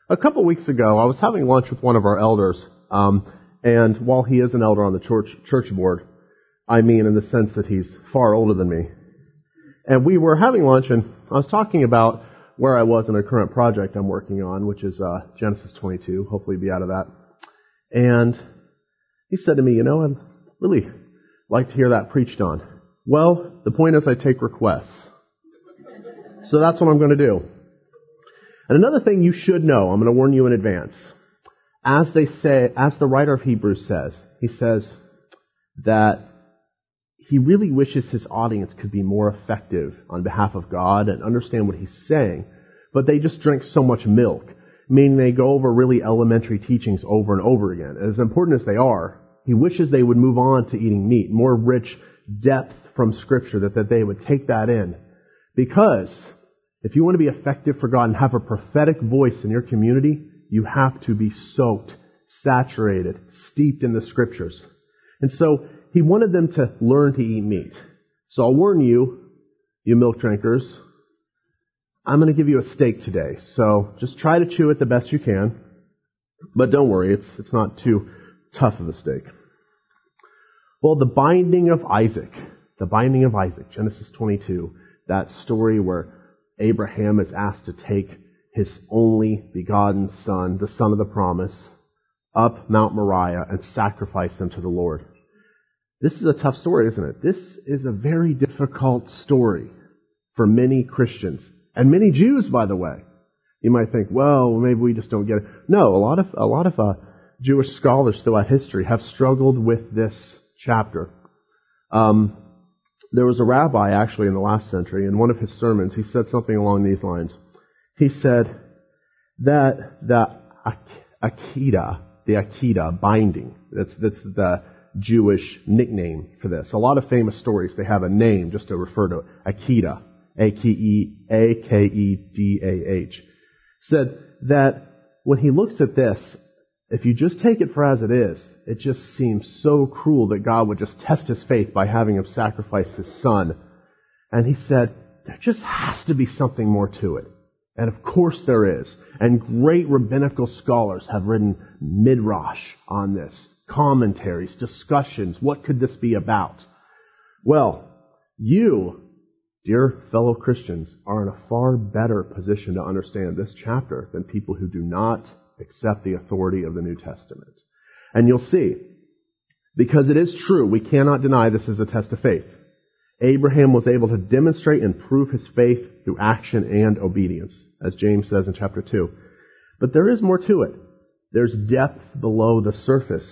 A couple weeks ago, I was having lunch with one of our elders, and while he is an elder on the church board, I mean in the sense that he's far older than me. And we were having lunch, and I was talking about where I was in a current project I'm working on, which is Genesis 22, hopefully be out of that. And he said to me, I'd really like to hear that preached on. Well, the point is I take requests. So that's what I'm going to do. And another thing you should know, I'm going to warn you in advance. As the writer of Hebrews says, he says that he really wishes his audience could be more effective on behalf of God and understand what he's saying, but they just drink so much milk, meaning they go over really elementary teachings over and over again. As important as they are, he wishes they would move on to eating meat, more rich depth from Scripture, that they would take that in. Because if you want to be effective for God and have a prophetic voice in your community, you have to be soaked, saturated, steeped in the Scriptures. And so he wanted them to learn to eat meat. So I'll warn you, you milk drinkers, I'm going to give you a steak today. So just try to chew it the best you can. But don't worry, it's not too tough of a steak. Well, the binding of Isaac, Genesis 22, that story where Abraham is asked to take his only begotten son, the son of the promise, up Mount Moriah and sacrifice him to the Lord. This is a tough story, isn't it? This is a very difficult story for many Christians and many Jews, by the way. You might think, well, maybe we just don't get it. No, a lot of Jewish scholars throughout history have struggled with this chapter. There was a rabbi actually in the last century, in one of his sermons, he said something along these lines. He said that the Akedah, binding, that's the Jewish nickname for this. A lot of famous stories, they have a name just to refer to it. Akedah, Akedah, said that when he looks at this, if you just take it for as it is, it just seems so cruel that God would just test his faith by having him sacrifice his son. And he said, there just has to be something more to it. And of course there is. And great rabbinical scholars have written midrash on this, commentaries, discussions. What could this be about? Well, you, dear fellow Christians, are in a far better position to understand this chapter than people who do not accept the authority of the New Testament. And you'll see, because it is true, we cannot deny this is a test of faith. Abraham was able to demonstrate and prove his faith through action and obedience, as James says in chapter 2. But there is more to it. There's depth below the surface.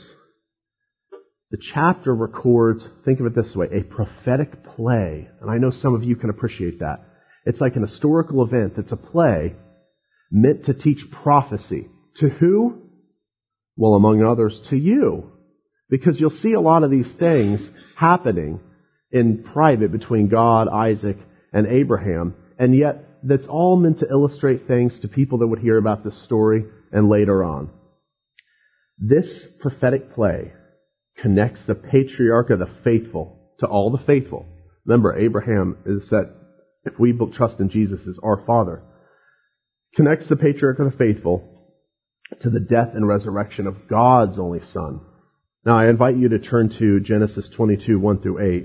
The chapter records, think of it this way, a prophetic play. And I know some of you can appreciate that. It's like an historical event. It's a play meant to teach prophecy. To who? Well, among others, to you. Because you'll see a lot of these things happening in private between God, Isaac, and Abraham. And yet, that's all meant to illustrate things to people that would hear about this story and later on. This prophetic play connects the patriarch of the faithful to all the faithful. Remember, Abraham is that, if we trust in Jesus, as our father. Connects the patriarch of the faithful to the death and resurrection of God's only Son. Now, I invite you to turn to Genesis 22, 1 through 8.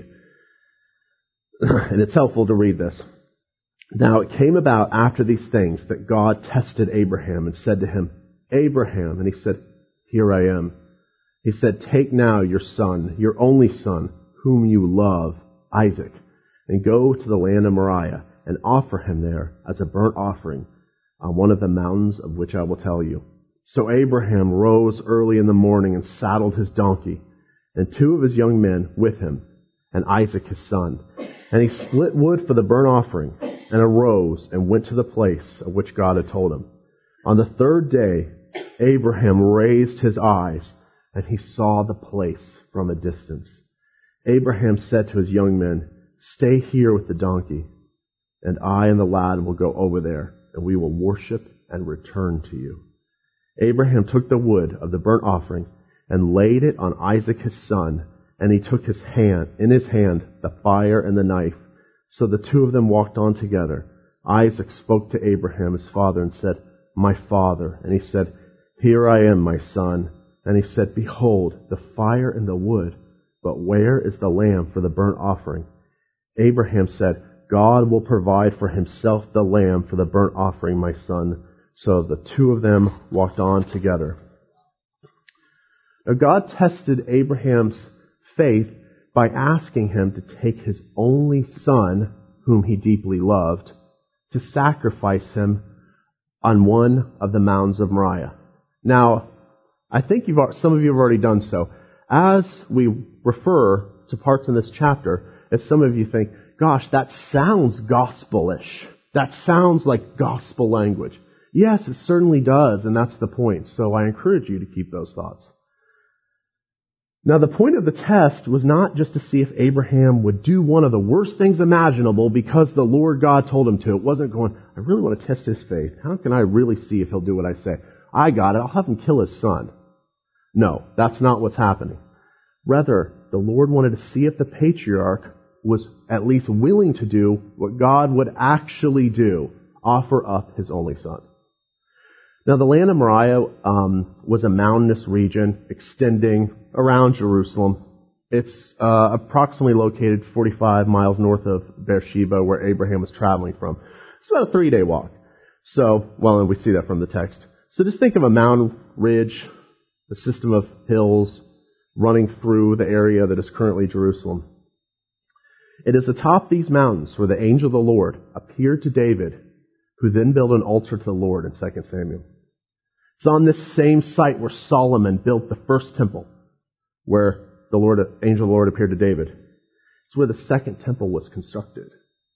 And it's helpful to read this. Now, it came about after these things that God tested Abraham and said to him, Abraham, and he said, here I am. He said, take now your son, your only son, whom you love, Isaac, and go to the land of Moriah and offer him there as a burnt offering on one of the mountains of which I will tell you. So Abraham rose early in the morning and saddled his donkey, and 2 of his young men with him, and Isaac his son. And he split wood for the burnt offering, and arose and went to the place of which God had told him. On the 3rd day, Abraham raised his eyes, and he saw the place from a distance. Abraham said to his young men, stay here with the donkey, and I and the lad will go over there, and we will worship and return to you. Abraham took the wood of the burnt offering and laid it on Isaac his son, and he took in his hand the fire and the knife. So the 2 of them walked on together. Isaac spoke to Abraham his father and said, my father. And he said, here I am, my son. And he said, behold, the fire and the wood, but where is the lamb for the burnt offering? Abraham said, God will provide for himself the lamb for the burnt offering, my son. So the two of them walked on together. Now God tested Abraham's faith by asking him to take his only son, whom he deeply loved, to sacrifice him on one of the mountains of Moriah. Now, I think some of you have already done so. As we refer to parts in this chapter, if some of you think, gosh, that sounds gospel-ish. That sounds like gospel language. Yes, it certainly does, and that's the point. So I encourage you to keep those thoughts. Now, the point of the test was not just to see if Abraham would do one of the worst things imaginable because the Lord God told him to. It wasn't going, I really want to test his faith. How can I really see if he'll do what I say? I got it. I'll have him kill his son. No, that's not what's happening. Rather, the Lord wanted to see if the patriarch was at least willing to do what God would actually do, offer up his only son. Now, the land of Moriah was a mountainous region extending around Jerusalem. It's approximately located 45 miles north of Beersheba, where Abraham was traveling from. It's about a 3-day walk. So, and we see that from the text. So just think of a mountain ridge, a system of hills running through the area that is currently Jerusalem. It is atop these mountains where the angel of the Lord appeared to David, who then built an altar to the Lord in 2 Samuel. It's on this same site where Solomon built the first temple, where the angel of the Lord appeared to David. It's where the second temple was constructed,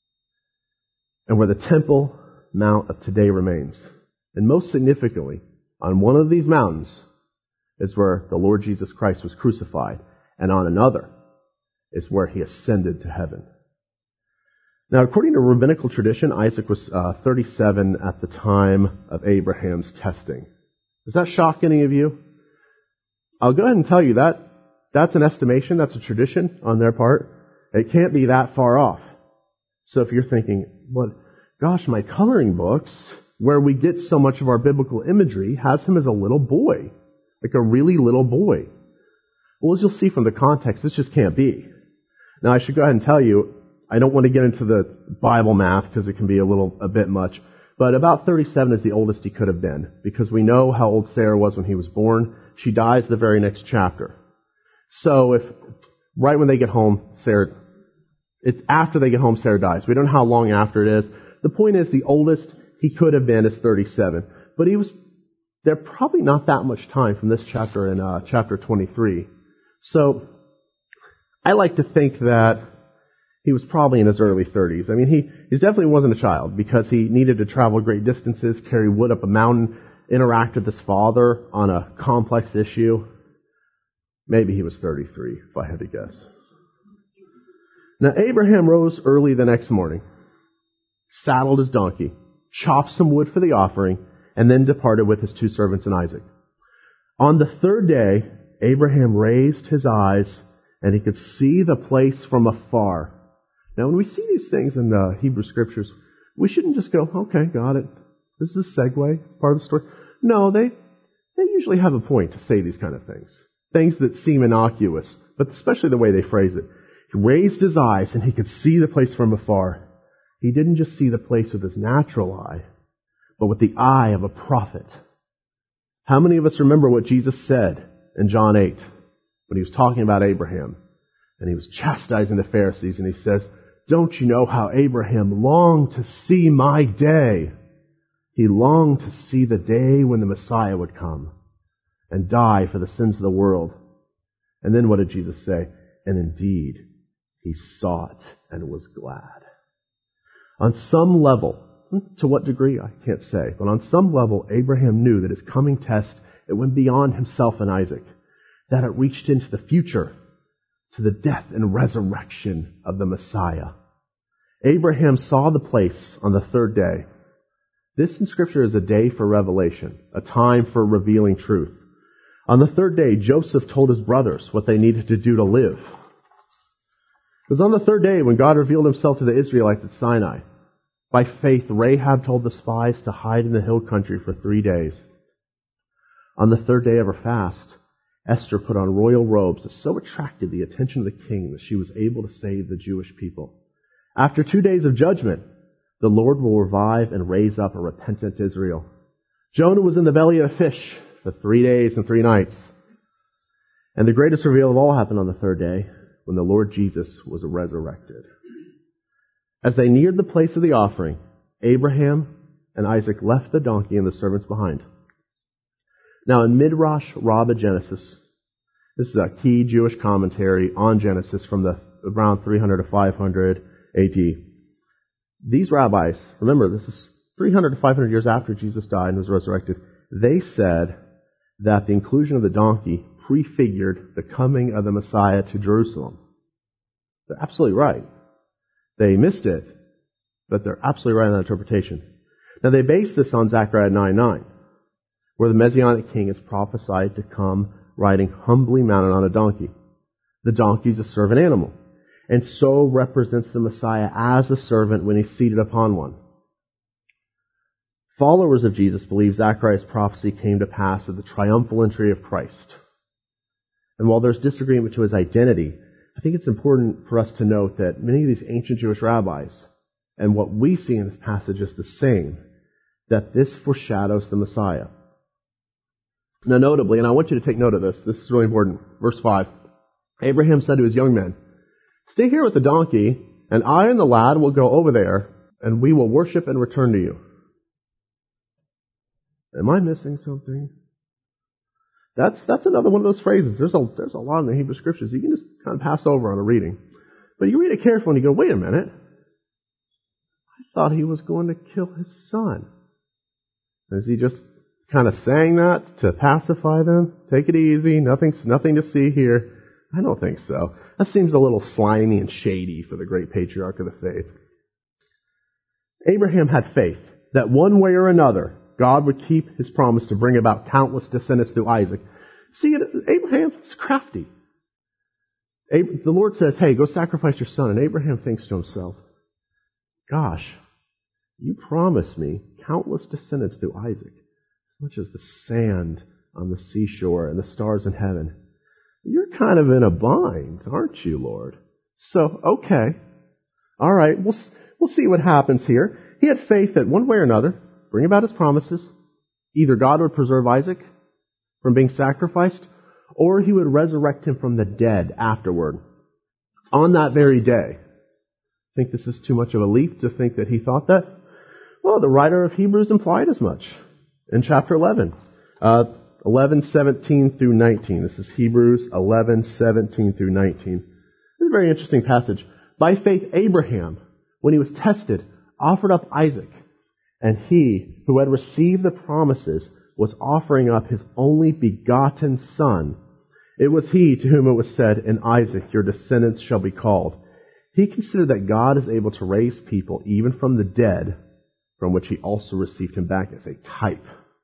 and where the Temple Mount of today remains. And most significantly, on one of these mountains is where the Lord Jesus Christ was crucified, and on another is where he ascended to heaven. Now, according to rabbinical tradition, Isaac was 37 at the time of Abraham's testing. Does that shock any of you? I'll go ahead and tell you that's an estimation, that's a tradition on their part. It can't be that far off. So if you're thinking, gosh, my coloring books, where we get so much of our biblical imagery, has him as a little boy, like a really little boy. Well, as you'll see from the context, this just can't be. Now, I should go ahead and tell you, I don't want to get into the Bible math because it can be a bit much, but about 37 is the oldest he could have been, because we know how old Sarah was when he was born. She dies the very next chapter. So right when they get home, after they get home, Sarah dies. We don't know how long after it is. The point is, the oldest he could have been is 37. But there probably not that much time from this chapter in chapter 23. So I like to think that he was probably in his early 30s. I mean, he definitely wasn't a child, because he needed to travel great distances, carry wood up a mountain, interact with his father on a complex issue. Maybe he was 33, if I had to guess. Now, Abraham rose early the next morning, saddled his donkey, chopped some wood for the offering, and then departed with his two servants and Isaac. On the third day, Abraham raised his eyes, and he could see the place from afar. Now, when we see these things in the Hebrew Scriptures, we shouldn't just go, okay, got it. This is a segue, part of the story. No, they usually have a point to say these kind of things. Things that seem innocuous, but especially the way they phrase it. He raised his eyes, and he could see the place from afar. He didn't just see the place with his natural eye, but with the eye of a prophet. How many of us remember what Jesus said in John 8 when he was talking about Abraham? And he was chastising the Pharisees, and he says, don't you know how Abraham longed to see my day? He longed to see the day when the Messiah would come and die for the sins of the world. And then what did Jesus say? And indeed, he saw it and was glad. On some level, to what degree, I can't say, but on some level, Abraham knew that his coming test, it went beyond himself and Isaac, that it reached into the future, to the death and resurrection of the Messiah. Abraham saw the place on the third day. This in Scripture is a day for revelation, a time for revealing truth. On the third day, Joseph told his brothers what they needed to do to live. It was on the third day when God revealed himself to the Israelites at Sinai. By faith, Rahab told the spies to hide in the hill country for 3 days. On the third day of her fast, Esther put on royal robes that so attracted the attention of the king that she was able to save the Jewish people. After 2 days of judgment, the Lord will revive and raise up a repentant Israel. Jonah was in the belly of a fish for 3 days and 3 nights. And the greatest reveal of all happened on the third day, when the Lord Jesus was resurrected. As they neared the place of the offering, Abraham and Isaac left the donkey and the servants behind. Now in Midrash Rabbah Genesis, this is a key Jewish commentary on Genesis from around 300 to 500 AD. These rabbis, remember this is 300 to 500 years after Jesus died and was resurrected, they said that the inclusion of the donkey prefigured the coming of the Messiah to Jerusalem. They're absolutely right. They missed it, but they're absolutely right in that interpretation. Now they base this on Zechariah 9:9, where the Messianic king is prophesied to come riding humbly mounted on a donkey. The donkey is a servant animal, and so represents the Messiah as a servant when he's seated upon one. Followers of Jesus believe Zechariah's prophecy came to pass at the triumphal entry of Christ. And while there's disagreement to his identity, I think it's important for us to note that many of these ancient Jewish rabbis, and what we see in this passage is the same, that this foreshadows the Messiah. Now notably, and I want you to take note of this is really important, verse 5, Abraham said to his young men, "Stay here with the donkey, and I and the lad will go over there, and we will worship and return to you." Am I missing something? That's another one of those phrases. There's a lot in the Hebrew Scriptures you can just kind of pass over on a reading. But you read it carefully and you go, wait a minute. I thought he was going to kill his son. Is he just kind of saying that to pacify them? Take it easy. Nothing to see here. I don't think so. That seems a little slimy and shady for the great patriarch of the faith. Abraham had faith that one way or another, God would keep his promise to bring about countless descendants through Isaac. See, Abraham is crafty. The Lord says, hey, go sacrifice your son. And Abraham thinks to himself, gosh, you promised me countless descendants through Isaac, as much as the sand on the seashore and the stars in heaven. You're kind of in a bind, aren't you, Lord? So, okay. All right, we'll see what happens here. He had faith that one way or another, bring about his promises. Either God would preserve Isaac from being sacrificed, or he would resurrect him from the dead afterward. On that very day. Think this is too much of a leap to think that he thought that? Well, the writer of Hebrews implied as much in chapter 11. 11:17 through 19. This is Hebrews 11:17 through 19. This is a very interesting passage. By faith, Abraham, when he was tested, offered up Isaac. And he, who had received the promises, was offering up his only begotten son. It was he to whom it was said, in Isaac your descendants shall be called. He considered that God is able to raise people even from the dead, from which he also received him back as a type.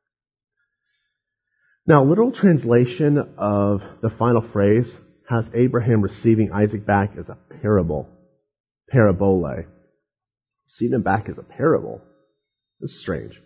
Now, literal translation of the final phrase has Abraham receiving Isaac back as a parable. Parabole. Receiving him back as a parable. This is strange.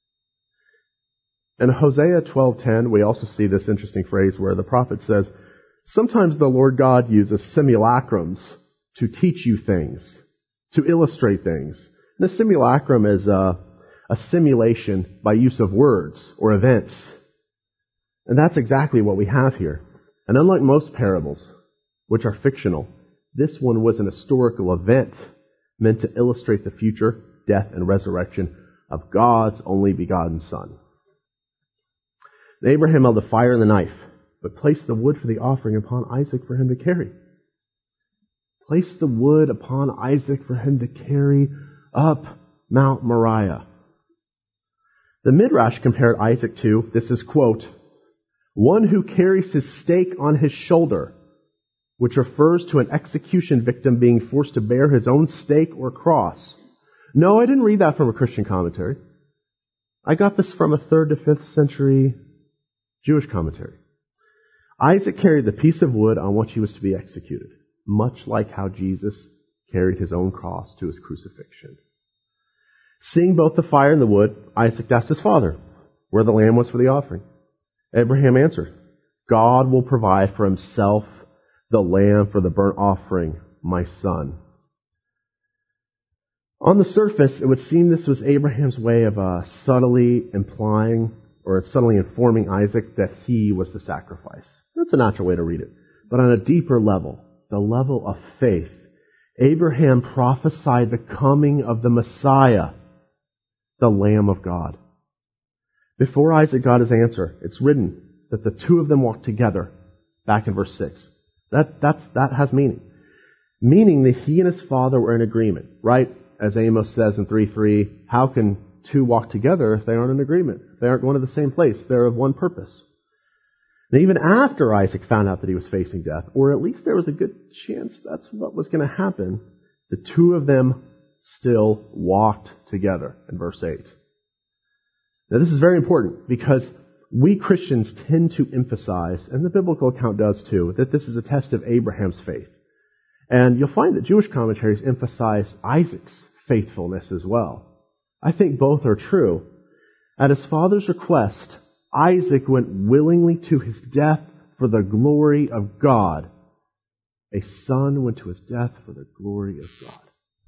In Hosea 12:10, we also see this interesting phrase where the prophet says, sometimes the Lord God uses simulacrums to teach you things, to illustrate things. And the simulacrum is a simulation by use of words or events. And that's exactly what we have here. And unlike most parables, which are fictional, this one was an historical event meant to illustrate the future death and resurrection of God's only begotten Son. And Abraham held the fire and the knife, but placed the wood for the offering upon Isaac for him to carry. Placed the wood upon Isaac for him to carry up Mount Moriah. The Midrash compared Isaac to, this is quote, one who carries his stake on his shoulder, which refers to an execution victim being forced to bear his own stake or cross. No, I didn't read that from a Christian commentary. I got this from a 3rd to 5th century Jewish commentary. Isaac carried the piece of wood on which he was to be executed, much like how Jesus carried his own cross to his crucifixion. Seeing both the fire and the wood, Isaac asked his father where the lamb was for the offering. Abraham answered, God will provide for himself the lamb for the burnt offering, my son. On the surface, it would seem this was Abraham's way of subtly implying or subtly informing Isaac that he was the sacrifice. That's a natural way to read it. But on a deeper level, the level of faith, Abraham prophesied the coming of the Messiah, the Lamb of God. Before Isaac got his answer, it's written that the two of them walked together, back in verse 6. That has meaning. Meaning that he and his father were in agreement, right? As Amos says in 3:3, how can two walk together if they aren't in agreement? They aren't going to the same place. They're of one purpose. And even after Isaac found out that he was facing death, or at least there was a good chance that's what was going to happen, the two of them still walked together in verse 8. Now this is very important because we Christians tend to emphasize, and the biblical account does too, that this is a test of Abraham's faith. And you'll find that Jewish commentaries emphasize Isaac's faithfulness as well. I think both are true. At his father's request, Isaac went willingly to his death for the glory of God. A son went to his death for the glory of God.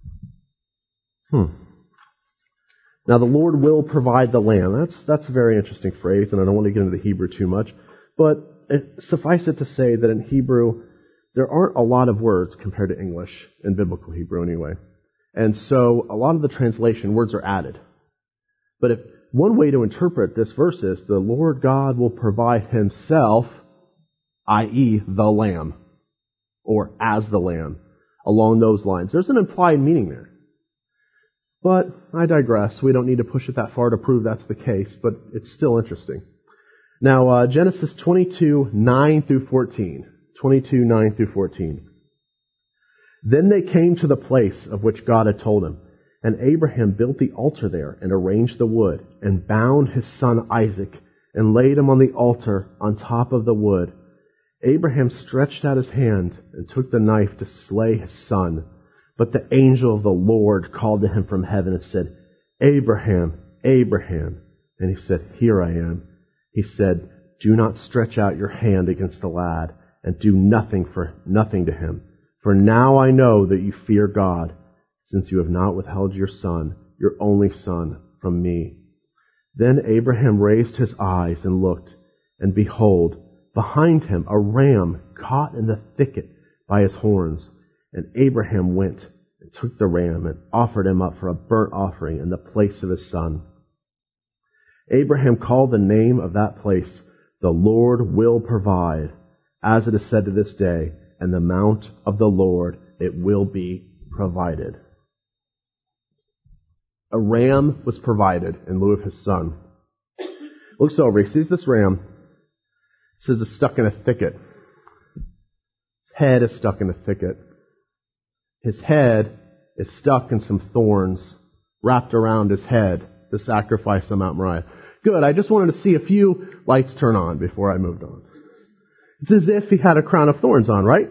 Now the Lord will provide the lamb. That's a very interesting phrase, and I don't want to get into the Hebrew too much. But suffice it to say that in Hebrew, there aren't a lot of words compared to English, in biblical Hebrew anyway. And so a lot of the translation words are added. But if one way to interpret this verse is, the Lord God will provide himself, i.e. the lamb, or as the lamb, along those lines. There's an implied meaning there. But I digress. We don't need to push it that far to prove that's the case, but it's still interesting. Now, Genesis 22, 9 through 14. 22, 9 through 14. Then they came to the place of which God had told him, and Abraham built the altar there and arranged the wood and bound his son Isaac and laid him on the altar on top of the wood. Abraham stretched out his hand and took the knife to slay his son. But the angel of the Lord called to him from heaven and said, Abraham, Abraham. And he said, Here I am. He said, Do not stretch out your hand against the lad and do nothing to him. For now I know that you fear God, since you have not withheld your son, your only son, from me. Then Abraham raised his eyes and looked, and behold, behind him a ram caught in the thicket by his horns. And Abraham went and took the ram and offered him up for a burnt offering in the place of his son. Abraham called the name of that place, The Lord will provide, as it is said to this day, and the mount of the Lord it will be provided. A ram was provided in lieu of his son. Looks over, he sees this ram. It says it's stuck in a thicket. Head is stuck in a thicket. His head is stuck in some thorns wrapped around his head to sacrifice on Mount Moriah. Good, I just wanted to see a few lights turn on before I moved on. It's as if he had a crown of thorns on, right? In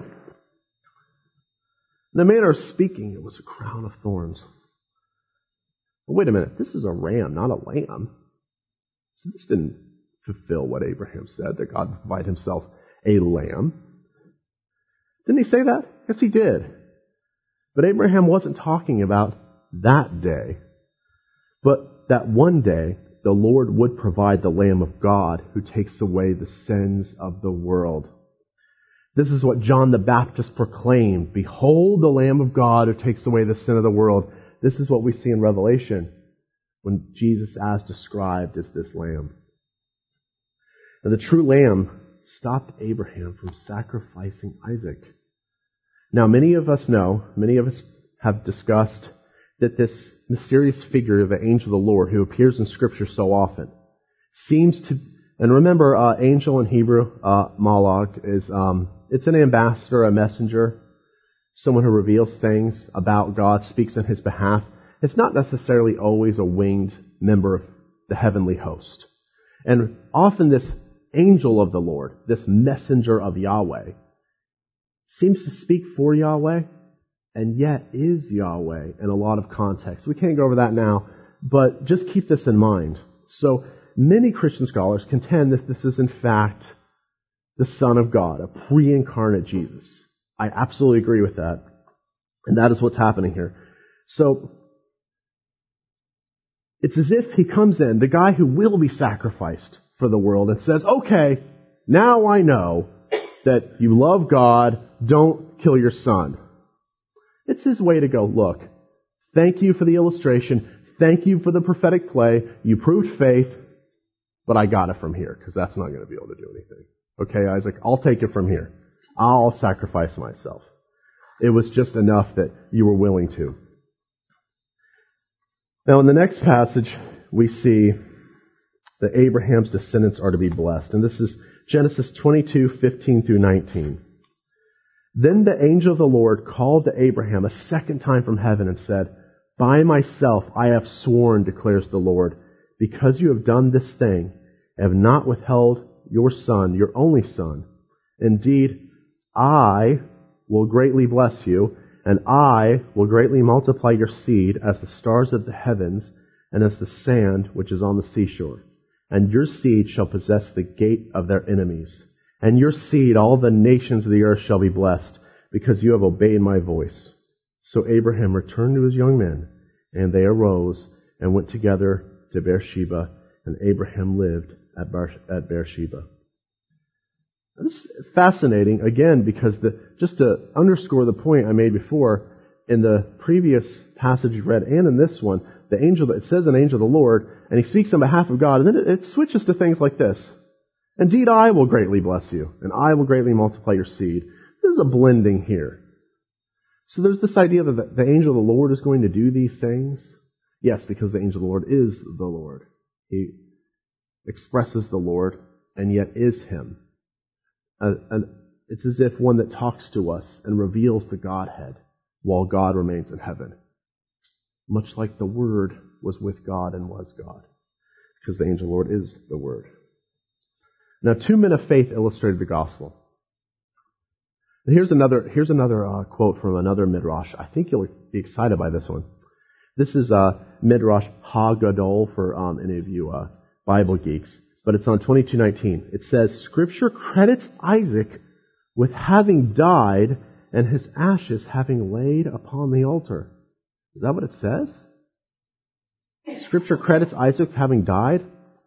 the manner of speaking, it was a crown of thorns. But wait a minute, this is a ram, not a lamb. So this didn't fulfill what Abraham said, that God would provide himself a lamb. Didn't he say that? Yes, he did. But Abraham wasn't talking about that day, but that one day the Lord would provide the Lamb of God who takes away the sins of the world. This is what John the Baptist proclaimed. Behold the Lamb of God who takes away the sin of the world. This is what we see in Revelation when Jesus, as described, is this Lamb. And the true Lamb stopped Abraham from sacrificing Isaac. Now, many of us have discussed that this mysterious figure of the angel of the Lord who appears in Scripture so often seems to, and remember, angel in Hebrew, malach, is, it's an ambassador, a messenger, someone who reveals things about God, speaks on his behalf. It's not necessarily always a winged member of the heavenly host. And often this angel of the Lord, this messenger of Yahweh, seems to speak for Yahweh, and yet is Yahweh in a lot of contexts. We can't go over that now. But just keep this in mind. So many Christian scholars contend that this is in fact the Son of God, a pre-incarnate Jesus. I absolutely agree with that. And that is what's happening here. So it's as if he comes in, the guy who will be sacrificed for the world, and says, okay, now I know that you love God, don't kill your son. It's his way to go, look, thank you for the illustration, thank you for the prophetic play, you proved faith, but I got it from here, because that's not going to be able to do anything. Okay, Isaac, I'll take it from here. I'll sacrifice myself. It was just enough that you were willing to. Now in the next passage, we see that Abraham's descendants are to be blessed. And this is Genesis 22:15 through 19. Then the angel of the Lord called to Abraham a second time from heaven and said, by myself I have sworn, declares the Lord, because you have done this thing, and have not withheld your son, your only son. Indeed, I will greatly bless you, and I will greatly multiply your seed as the stars of the heavens and as the sand which is on the seashore. And your seed shall possess the gate of their enemies. And your seed, all the nations of the earth shall be blessed, because you have obeyed my voice. So Abraham returned to his young men, and they arose and went together to Beersheba, and Abraham lived at Beersheba. This is fascinating, again, because just to underscore the point I made before, in the previous passage you read and in this one, it says an angel of the Lord, and he speaks on behalf of God, and then it switches to things like this. Indeed, I will greatly bless you, and I will greatly multiply your seed. There's a blending here. So there's this idea that the angel of the Lord is going to do these things. Yes, because the angel of the Lord is the Lord. He expresses the Lord, and yet is Him. And it's as if one that talks to us and reveals the Godhead while God remains in heaven. Much like the Word was with God and was God. Because the angel of the Lord is the Word. Now, two men of faith illustrated the gospel. Here's another quote from another midrash. I think you'll be excited by this one. This is Midrash HaGadol for any of you Bible geeks, but it's on 22:19. It says, Scripture credits Isaac with having died and his ashes having laid upon the altar. Is that what it says? Scripture credits Isaac with having died.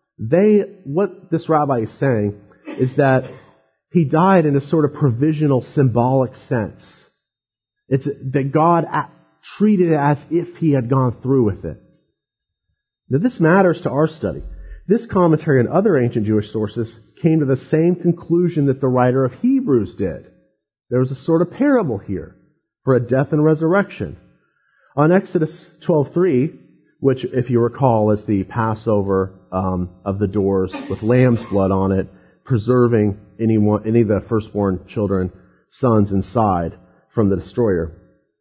What this rabbi is saying is that he died in a sort of provisional, symbolic sense. It's that God treated it as if he had gone through with it. Now this matters to our study. This commentary and other ancient Jewish sources came to the same conclusion that the writer of Hebrews did. There was a sort of parable here for a death and resurrection. On Exodus 12:3, which, if you recall, is the Passover of the doors with lamb's blood on it, preserving any of the firstborn children, sons inside from the destroyer.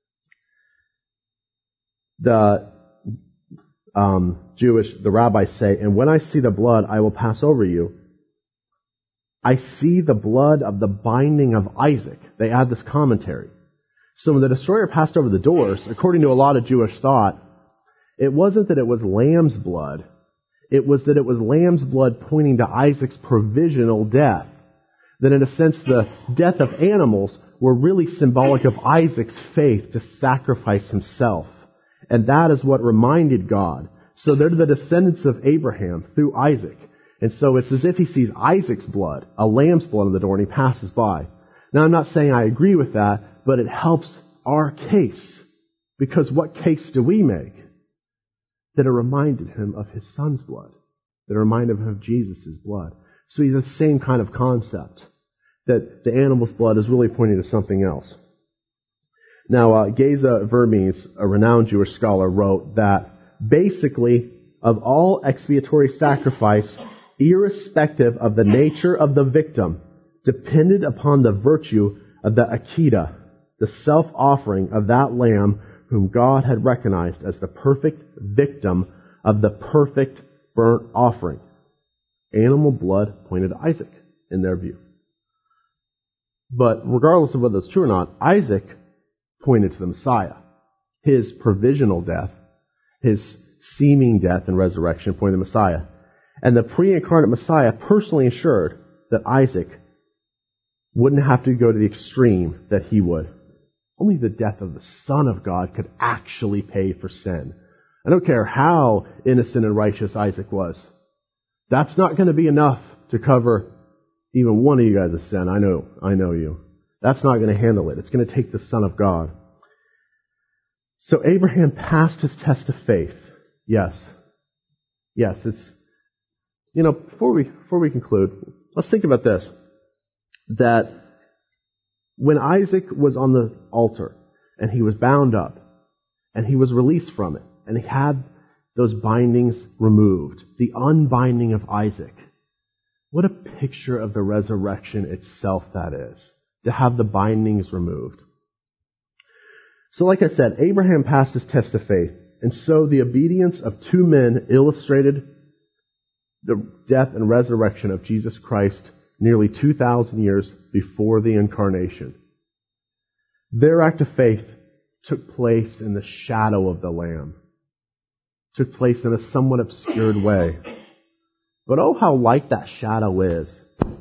The rabbis say, and when I see the blood, I will pass over you. I see the blood of the binding of Isaac. They add this commentary. So when the destroyer passed over the doors, according to a lot of Jewish thought, it wasn't that it was lamb's blood. It was that it was lamb's blood pointing to Isaac's provisional death. That in a sense, the death of animals were really symbolic of Isaac's faith to sacrifice himself. And that is what reminded God. So they're the descendants of Abraham through Isaac. And so it's as if he sees Isaac's blood, a lamb's blood on the door, and he passes by. Now I'm not saying I agree with that, but it helps our case. Because what case do we make? That it reminded him of his son's blood. That it reminded him of Jesus' blood. So he's the same kind of concept. That the animal's blood is really pointing to something else. Now, Geza Vermes, a renowned Jewish scholar, wrote that basically, of all expiatory sacrifice, irrespective of the nature of the victim, depended upon the virtue of the Akedah, the self-offering of that lamb whom God had recognized as the perfect victim of the perfect burnt offering. Animal blood pointed to Isaac, in their view. But regardless of whether it's true or not, Isaac pointed to the Messiah. His provisional death, his seeming death and resurrection, pointing to the Messiah. And the pre-incarnate Messiah personally ensured that Isaac wouldn't have to go to the extreme that he would. Only the death of the Son of God could actually pay for sin. I don't care how innocent and righteous Isaac was. That's not going to be enough to cover even one of you guys' sin. I know you. That's not going to handle it. It's going to take the Son of God. So Abraham passed his test of faith. Yes, it's, before we conclude, let's think about this. That when Isaac was on the altar and he was bound up and he was released from it and he had those bindings removed, the unbinding of Isaac, what a picture of the resurrection itself that is, to have the bindings removed. So like I said, Abraham passed his test of faith, and so the obedience of two men illustrated the death and resurrection of Jesus Christ nearly 2,000 years before the incarnation. Their act of faith took place in the shadow of the Lamb, took place in a somewhat obscured way. But oh, how light that shadow is,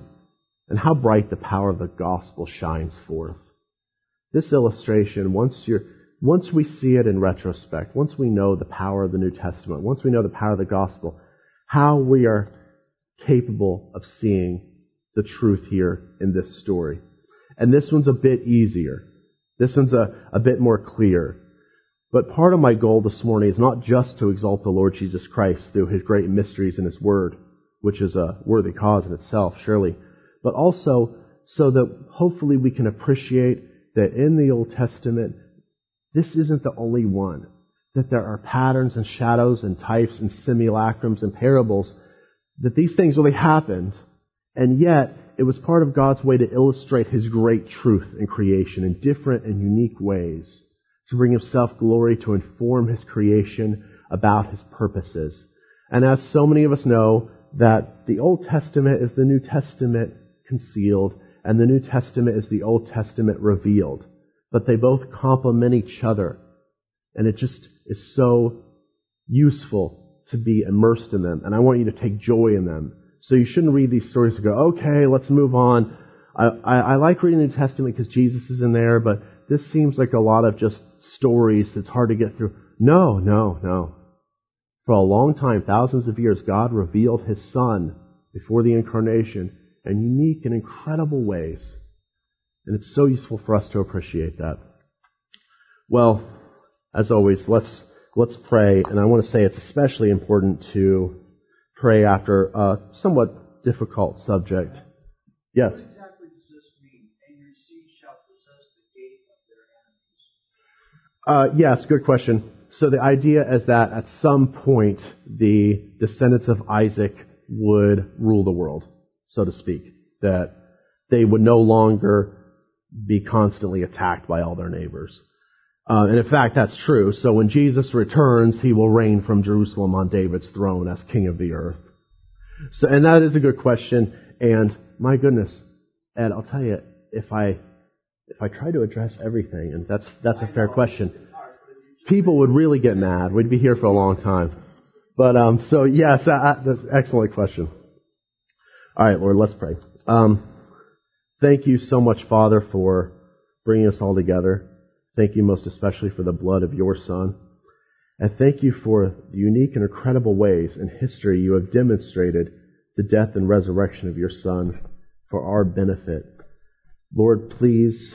and how bright the power of the gospel shines forth. This illustration, once we see it in retrospect, once we know the power of the New Testament, once we know the power of the gospel, how we are capable of seeing the truth here in this story. And this one's a bit easier. This one's a bit more clear. But part of my goal this morning is not just to exalt the Lord Jesus Christ through His great mysteries in His Word, which is a worthy cause in itself, surely, but also so that hopefully we can appreciate that in the Old Testament, this isn't the only one. That there are patterns and shadows and types and simulacrums and parables, that these things really happened, and yet it was part of God's way to illustrate His great truth in creation in different and unique ways, to bring Himself glory, to inform His creation about His purposes. And as so many of us know, that the Old Testament is the New Testament concealed, and the New Testament is the Old Testament revealed. But they both complement each other. And it just is so useful to be immersed in them. And I want you to take joy in them. So you shouldn't read these stories and go, okay, let's move on. I like reading the New Testament because Jesus is in there, but this seems like a lot of just stories that's hard to get through. No. For a long time, thousands of years, God revealed His Son before the incarnation in unique and incredible ways. And it's so useful for us to appreciate that. Well, as always, let's pray. And I want to say it's especially important to pray after a somewhat difficult subject. Yes? What exactly does this mean? And your seed shall possess the gate of their enemies. Yes, good question. So the idea is that at some point, the descendants of Isaac would rule the world, so to speak. That they would no longer be constantly attacked by all their neighbors. And in fact, that's true. So when Jesus returns, He will reign from Jerusalem on David's throne as King of the earth. So, and that is a good question. And my goodness, Ed, I'll tell you, if I try to address everything, and that's a fair question, people would really get mad. We'd be here for a long time. But so yes, that's an excellent question. All right, Lord, let's pray. Thank you so much, Father, for bringing us all together. Thank you most especially for the blood of your Son. And thank you for the unique and incredible ways in history you have demonstrated the death and resurrection of your Son for our benefit. Lord, please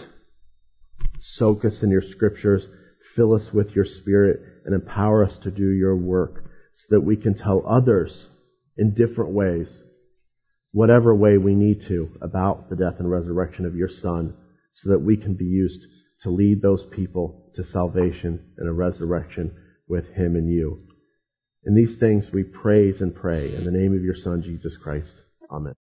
soak us in your Scriptures, fill us with your Spirit, and empower us to do your work so that we can tell others in different ways, whatever way we need to, about the death and resurrection of your Son, so that we can be used to lead those people to salvation and a resurrection with Him and you. In these things we praise and pray in the name of your Son, Jesus Christ. Amen.